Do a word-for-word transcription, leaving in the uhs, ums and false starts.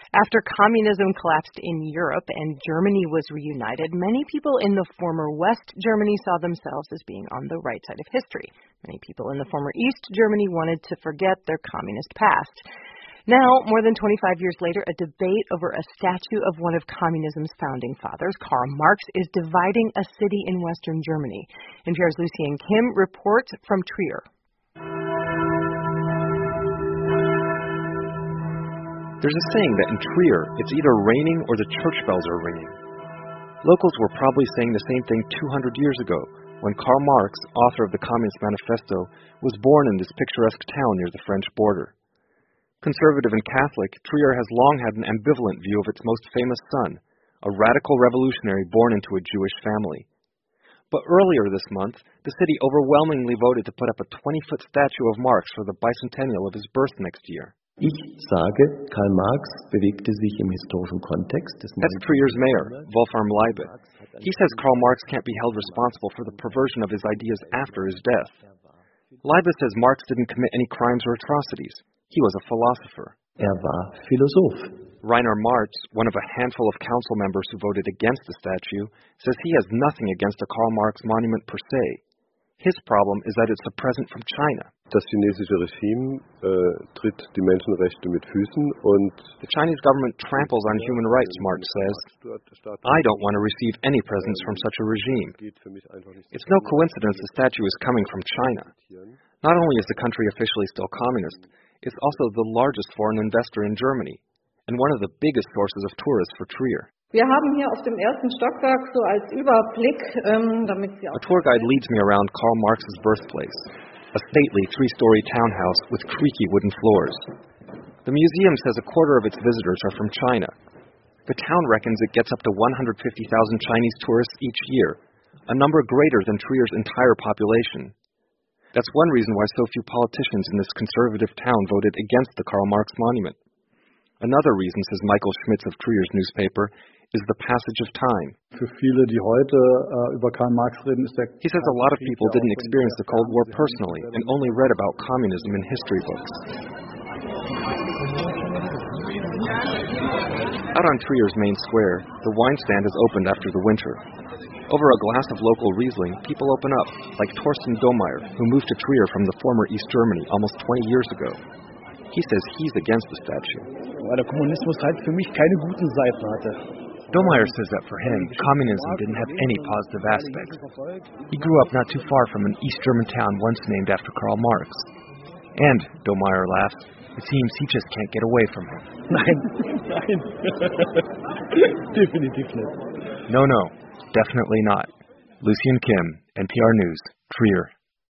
After communism collapsed in Europe and Germany was reunited, many people in the former West Germany saw themselves as being on the right side of history. Many people in the former East Germany wanted to forget their communist past. Now, more than twenty-five years later, a debate over a statue of one of communism's founding fathers, Karl Marx, is dividing a city in Western Germany. N P R's Lucien Kim reports from Trier. There's a saying that in Trier, it's either raining or the church bells are ringing. Locals were probably saying the same thing two hundred years ago, when Karl Marx, author of the Communist Manifesto, was born in this picturesque town near the French border. Conservative and Catholic, Trier has long had an ambivalent view of its most famous son, a radical revolutionary born into a Jewish family. But earlier this month, the city overwhelmingly voted to put up a twenty-foot statue of Marx for the bicentennial of his birth next year. Ich sage, Karl Marx bewegte sich im historischen Kontext des That's Trier's mayor, Wolfram Leibe. He says Karl Marx can't be held responsible for the perversion of his ideas after his death. Leibe says Marx didn't commit any crimes or atrocities. He was a philosopher. Er war Philosoph. Rainer Marz, one of a handful of council members who voted against the statue, says he has nothing against a Karl Marx monument per se. His problem is that it's a present from China. Das chinesische Regime äh, tritt die Menschenrechte mit Füßen und the Chinese government tramples on human rights, Marx says. I don't want to receive any presents from such a regime. It's no coincidence the statue is coming from China. Not only is the country officially still communist, it's also the largest foreign investor in Germany and one of the biggest sources of tourists for Trier. Wir haben hier auf dem ersten Stockwerk so als Überblick, ähm, damit Sie auch... A tour guide leads me around Karl Marx's birthplace, a stately three-story townhouse with creaky wooden floors. The museum says a quarter of its visitors are from China. The town reckons it gets up to one hundred fifty thousand Chinese tourists each year, a number greater than Trier's entire population. That's one reason why so few politicians in this conservative town voted against the Karl Marx monument. Another reason, says Michael Schmitz of Trier's newspaper, is the passage of time. Für viele, die heute uh, über Karl Marx reden, ist der He says a lot of people didn't experience the Cold War personally and only read about communism in history books. Out on Trier's main square, the wine stand is opened after the winter. Over a glass of local Riesling, people open up, like Torsten Domeyer, who moved to Trier from the former East Germany almost twenty years ago. He says he's against the statue. Weil der Kommunismus halt für mich keine guten Seiten hatte. Domeyer says that for him, communism didn't have any positive aspects. He grew up not too far from an East German town once named after Karl Marx. And, Domeyer laughs, it seems he just can't get away from him. Nein, nein. Definitiv nicht. No, no, definitely not. Lucien Kim, N P R News, Trier.